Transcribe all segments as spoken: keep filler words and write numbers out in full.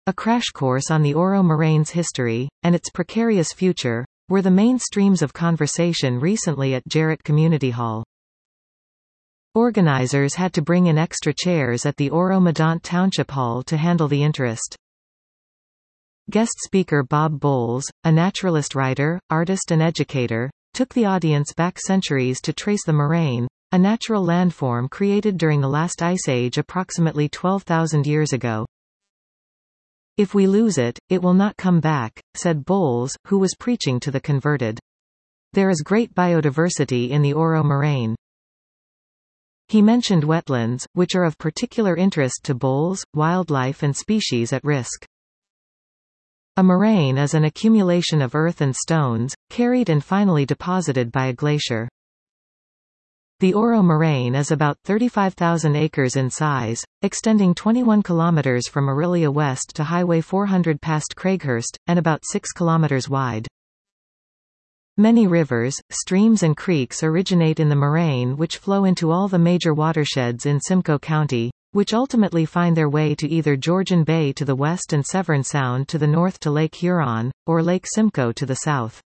A crash course on the Oro Moraine's history, and its precarious future, were the main streams of conversation recently at Jarrett Community Hall. Organizers had to bring in extra chairs at the Oro-Medonte Township Hall to handle the interest. Guest speaker Bob Bowles, a naturalist writer, artist and educator, took the audience back centuries to trace the moraine, a natural landform created during the last ice age approximately twelve thousand years ago. "If we lose it, it will not come back," said Bowles, who was preaching to the converted. "There is great biodiversity in the Oro Moraine." He mentioned wetlands, which are of particular interest to Bowles, wildlife and species at risk. A moraine is an accumulation of earth and stones, carried and finally deposited by a glacier. The Oro Moraine is about thirty-five thousand acres in size, extending twenty-one kilometers from Orillia west to Highway four hundred past Craighurst, and about six kilometers wide. Many rivers, streams and creeks originate in the moraine, which flow into all the major watersheds in Simcoe County, which ultimately find their way to either Georgian Bay to the west and Severn Sound to the north to Lake Huron, or Lake Simcoe to the south.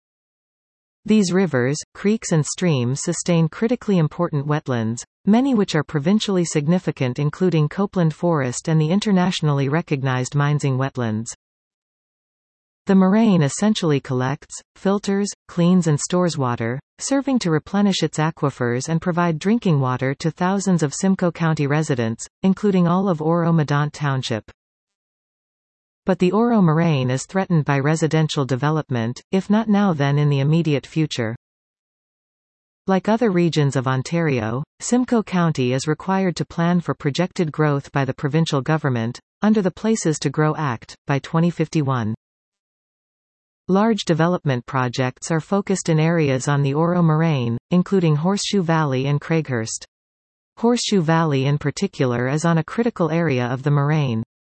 These rivers, creeks and streams sustain critically important wetlands, many which are provincially significant, including Copeland Forest and the internationally recognized Minesing Wetlands. The moraine essentially collects, filters, cleans and stores water, serving to replenish its aquifers and provide drinking water to thousands of Simcoe County residents, including all of Oro-Medonte Township. But the Oro Moraine is threatened by residential development, if not now then in the immediate future. Like other regions of Ontario, Simcoe County is required to plan for projected growth by the provincial government, under the Places to Grow Act, by twenty fifty-one. Large development projects are focused in areas on the Oro Moraine, including Horseshoe Valley and Craighurst. Horseshoe Valley in particular is on a critical area of the moraine.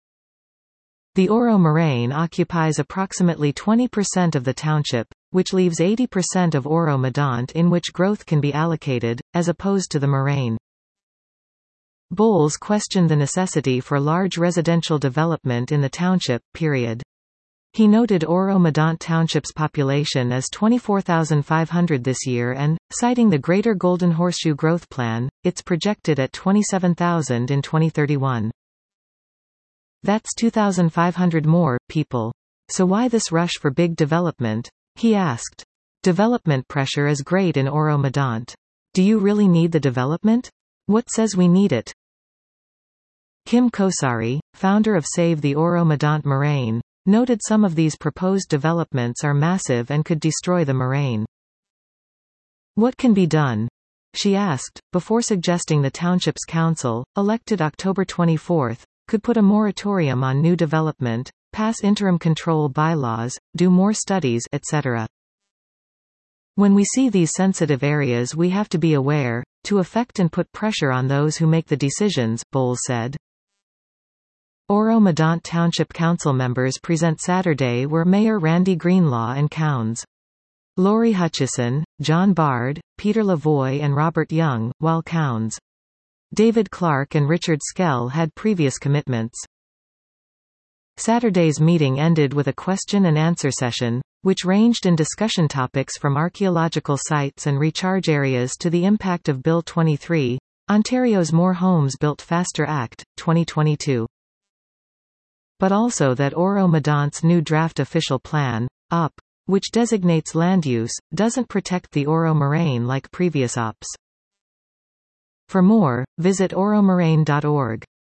The Oro Moraine occupies approximately twenty percent of the township, which leaves eighty percent of Oro-Medonte in which growth can be allocated, as opposed to the moraine. Bowles questioned the necessity for large residential development in the township, period. He noted Oro-Medonte Township's population as twenty-four thousand five hundred this year and, citing the Greater Golden Horseshoe Growth Plan, it's projected at twenty-seven thousand in twenty thirty-one. That's two thousand five hundred more people. So why this rush for big development? He asked. Development pressure is great in Oro-Medonte. Do you really need the development? What says we need it? Kim Kosari, founder of Save the Oro-Medonte Moraine, noted some of these proposed developments are massive and could destroy the moraine. What can be done? She asked, before suggesting the township's council, elected October twenty-fourth, could put a moratorium on new development, pass interim control bylaws, do more studies, et cetera. When we see these sensitive areas we have to be aware, to affect and put pressure on those who make the decisions, Bowles said. Oro-Medonte Township Council members present Saturday were Mayor Randy Greenlaw and Counts. Lori Hutchison, John Bard, Peter Lavoie and Robert Young, while Counts. David Clark and Richard Skell had previous commitments. Saturday's meeting ended with a question and answer session, which ranged in discussion topics from archaeological sites and recharge areas to the impact of Bill twenty-three, Ontario's More Homes Built Faster Act, twenty twenty-two. But also that Oro-Medonte's new draft official plan, O P, which designates land use, doesn't protect the Oro Moraine like previous O Ps. For more, visit oromoraine dot org.